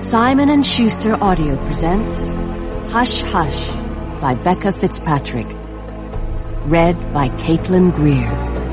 Simon & Schuster Audio presents Hush Hush by Becca Fitzpatrick. Read by Caitlin Greer.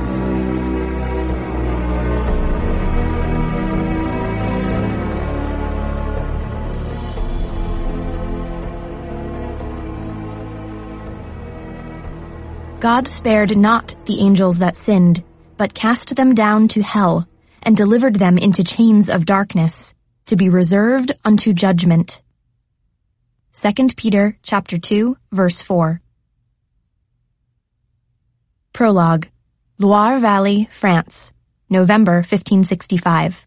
God spared not the angels that sinned, but cast them down to hell, and delivered them into chains of darkness, to be reserved unto judgment. 2 Peter chapter 2, verse 4. Prologue. Loire Valley, France, November 1565.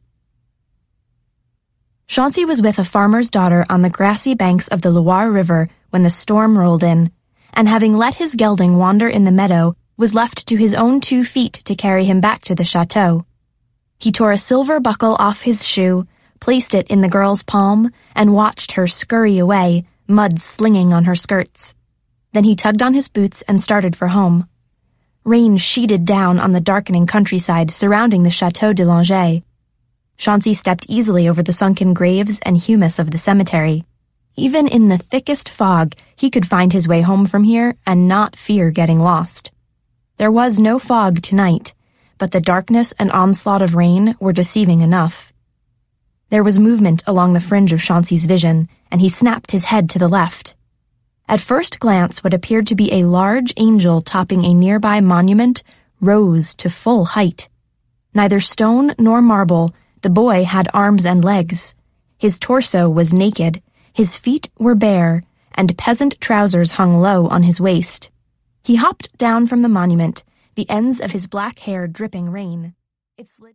Chauncey was with a farmer's daughter on the grassy banks of the Loire River when the storm rolled in, and having let his gelding wander in the meadow, was left to his own 2 feet to carry him back to the chateau. He tore a silver buckle off his shoe, placed it in the girl's palm, and watched her scurry away, mud slinging on her skirts. Then he tugged on his boots and started for home. Rain sheeted down on the darkening countryside surrounding the Chateau de Langeais. Chauncey stepped easily over the sunken graves and humus of the cemetery. Even in the thickest fog, he could find his way home from here and not fear getting lost. There was no fog tonight, but the darkness and onslaught of rain were deceiving enough. There was movement along the fringe of Chauncey's vision, and he snapped his head to the left. At first glance, what appeared to be a large angel topping a nearby monument rose to full height. Neither stone nor marble, the boy had arms and legs. His torso was naked, his feet were bare, and peasant trousers hung low on his waist. He hopped down from the monument, the ends of his black hair dripping rain. It slid